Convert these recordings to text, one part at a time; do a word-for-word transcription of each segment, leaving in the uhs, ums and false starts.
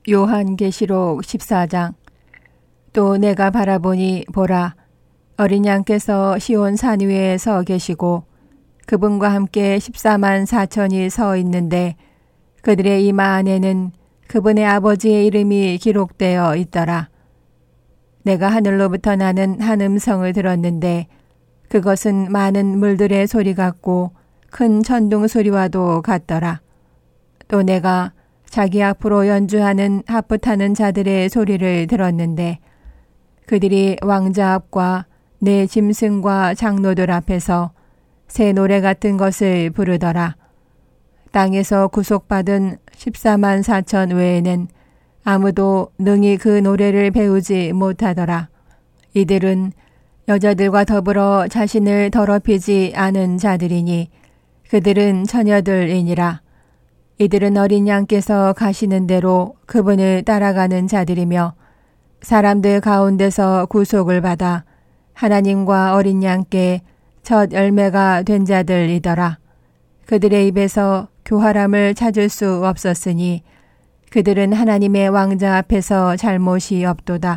요한계시록 십사 장. 또 내가 바라보니 보라, 어린 양께서 시온 산 위에 서 계시고 그분과 함께 십사만 사천이 서 있는데 그들의 이마 안에는 그분의 아버지의 이름이 기록되어 있더라. 내가 하늘로부터 나는 한 음성을 들었는데 그것은 많은 물들의 소리 같고 큰 천둥 소리와도 같더라. 또 내가 자기 앞으로 연주하는 하프 타는 자들의 소리를 들었는데 그들이 왕자 앞과 내 짐승과 장로들 앞에서 새 노래 같은 것을 부르더라. 땅에서 구속받은 십사만 사천 외에는 아무도 능히 그 노래를 배우지 못하더라. 이들은 여자들과 더불어 자신을 더럽히지 않은 자들이니 그들은 처녀들이니라. 이들은 어린 양께서 가시는 대로 그분을 따라가는 자들이며 사람들 가운데서 구속을 받아 하나님과 어린 양께 첫 열매가 된 자들이더라. 그들의 입에서 교활함을 찾을 수 없었으니 그들은 하나님의 왕자 앞에서 잘못이 없도다.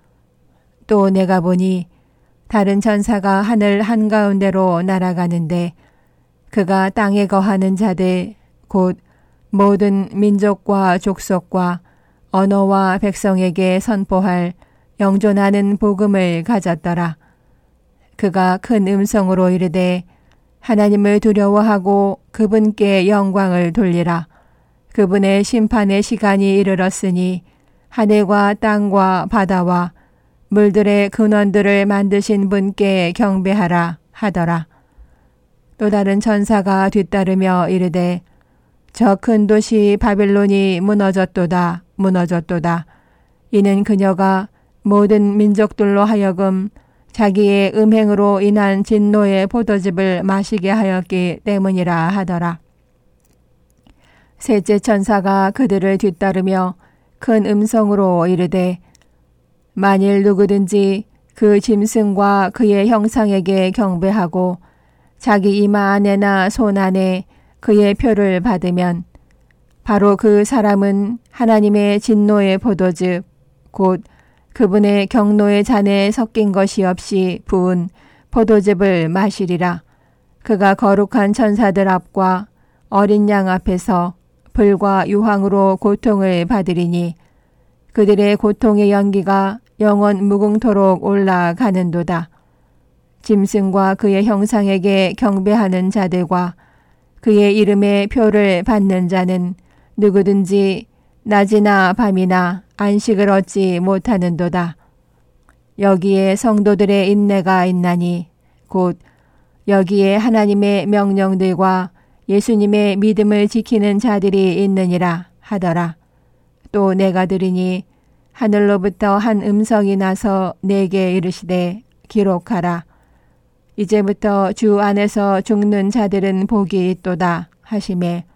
또 내가 보니 다른 천사가 하늘 한가운데로 날아가는데 그가 땅에 거하는 자들 곧 모든 민족과 족속과 언어와 백성에게 선포할 영존하는 복음을 가졌더라. 그가 큰 음성으로 이르되 하나님을 두려워하고 그분께 영광을 돌리라. 그분의 심판의 시간이 이르렀으니 하늘과 땅과 바다와 물들의 근원들을 만드신 분께 경배하라 하더라. 또 다른 천사가 뒤따르며 이르되 저 큰 도시 바빌론이 무너졌도다 무너졌도다. 이는 그녀가 모든 민족들로 하여금 자기의 음행으로 인한 진노의 포도즙을 마시게 하였기 때문이라 하더라. 셋째 천사가 그들을 뒤따르며 큰 음성으로 이르되 만일 누구든지 그 짐승과 그의 형상에게 경배하고 자기 이마 안에나 손 안에 그의 표를 받으면 바로 그 사람은 하나님의 진노의 포도즙 곧 그분의 경노의 잔에 섞인 것이 없이 부은 포도즙을 마시리라. 그가 거룩한 천사들 앞과 어린 양 앞에서 불과 유황으로 고통을 받으리니 그들의 고통의 연기가 영원 무궁토록 올라가는도다. 짐승과 그의 형상에게 경배하는 자들과 그의 이름의 표를 받는 자는 누구든지 낮이나 밤이나 안식을 얻지 못하는도다. 여기에 성도들의 인내가 있나니 곧 여기에 하나님의 명령들과 예수님의 믿음을 지키는 자들이 있느니라 하더라. 또 내가 들으니 하늘로부터 한 음성이 나서 내게 이르시되 기록하라. 이제부터 주 안에서 죽는 자들은 복이 있도다 하시매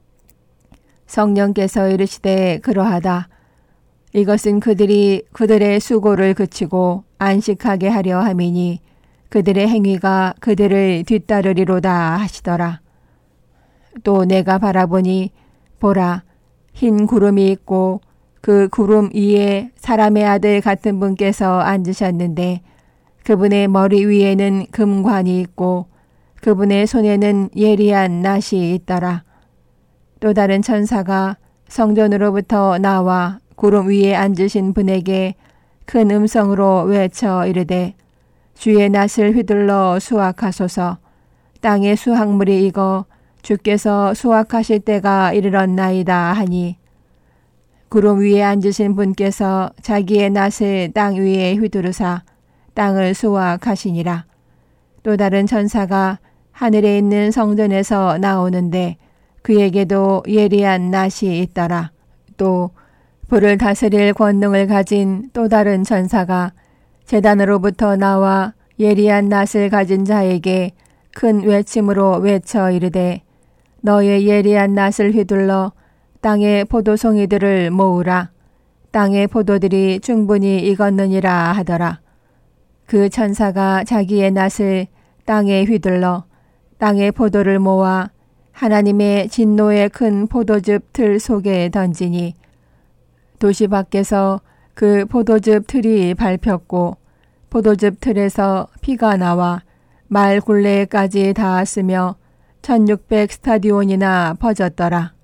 성령께서 이르시되 그러하다. 이것은 그들이 그들의 수고를 그치고 안식하게 하려 함이니 그들의 행위가 그들을 뒤따르리로다 하시더라. 또 내가 바라보니 보라, 흰 구름이 있고 그 구름 위에 사람의 아들 같은 분께서 앉으셨는데 그분의 머리 위에는 금관이 있고 그분의 손에는 예리한 낫이 있더라. 또 다른 천사가 성전으로부터 나와 구름 위에 앉으신 분에게 큰 음성으로 외쳐 이르되 주의 낫을 휘둘러 수확하소서. 땅의 수확물이 익어 주께서 수확하실 때가 이르렀나이다 하니 구름 위에 앉으신 분께서 자기의 낫을 땅 위에 휘두르사 땅을 수확하시니라. 또 다른 천사가 하늘에 있는 성전에서 나오는데 그에게도 예리한 낫이 있더라. 또 불을 다스릴 권능을 가진 또 다른 천사가 제단으로부터 나와 예리한 낫을 가진 자에게 큰 외침으로 외쳐 이르되 너의 예리한 낫을 휘둘러 땅의 포도송이들을 모으라. 땅의 포도들이 충분히 익었느니라 하더라. 그 천사가 자기의 낫을 땅에 휘둘러 땅의 포도를 모아 하나님의 진노의 큰 포도즙 틀 속에 던지니 도시 밖에서 그 포도즙 틀이 밟혔고 포도즙 틀에서 피가 나와 말 굴레까지 닿았으며 천육백 스타디온이나 퍼졌더라.